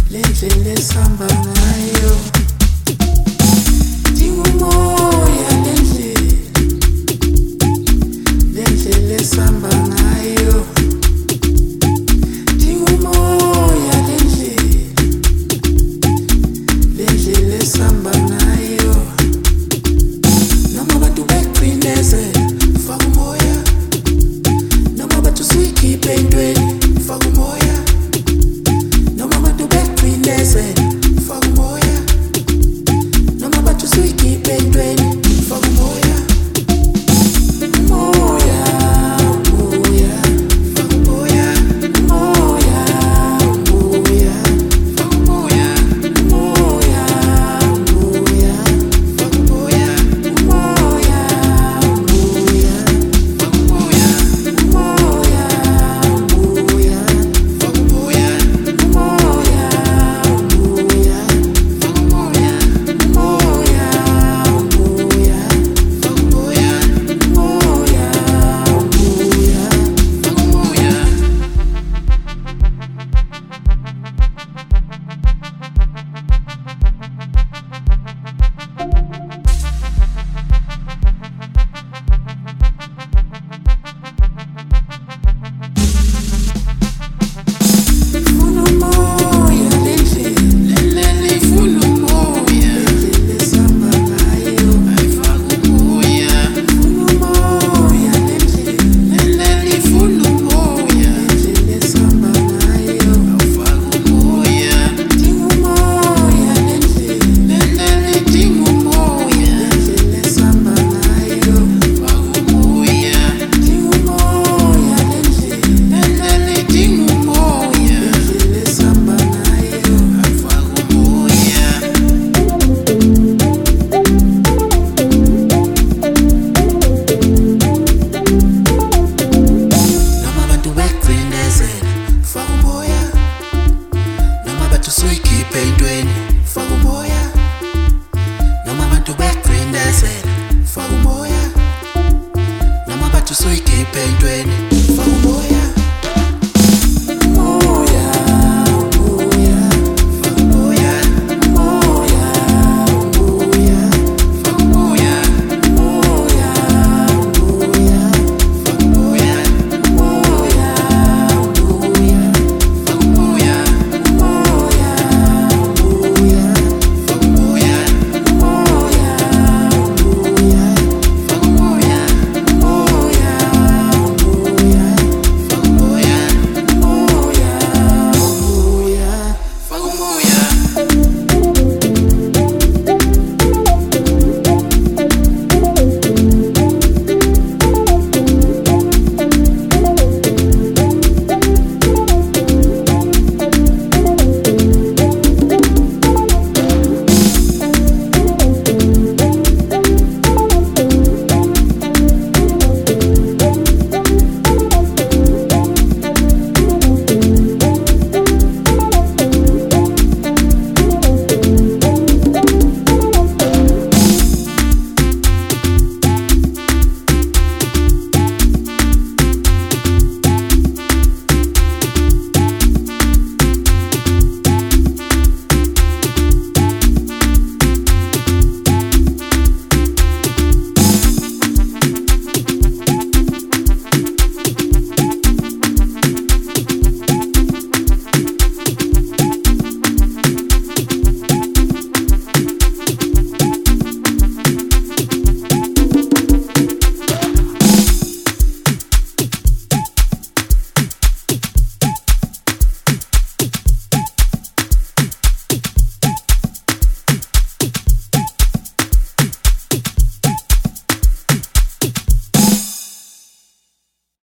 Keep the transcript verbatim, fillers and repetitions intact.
lendlela esihamba ngayo dingumoya lendlela lendlela esihamba ngayo dingumoya lendlela lendlela esihamba ngayo noma abantu beqinezela faka umoya noma abantu sikhiphe entweni faka umoya noma abantu beqinezela faka umoya noma abantu sikhiphe entweni faka umoya umoya umoya faka umoya umoya umoya faka umoya umoya umoya faka umoya umoya umoya faka umoya umoya umoya faka umoya umoya umoya faka umoya umoya umoya faka umoya umoya umoya faka umoya. Funa umoya lendlela lendlela ifuna umoya lendlela esihamba ngayo ayifaka umoya funa umoya lendlela lendlela ifuna umoya lendlela esihamba ngayo awufaka umoya dingumoya lendlela lendlela idinga umoya lendlela esihamba ngayo faka umoya dingumoya lendlela lendlela idinga umoya lendlela esihamba ngayo awufaka umoya. Noma abantu beqinezela faka umoya noma abantu sikhiphe entweni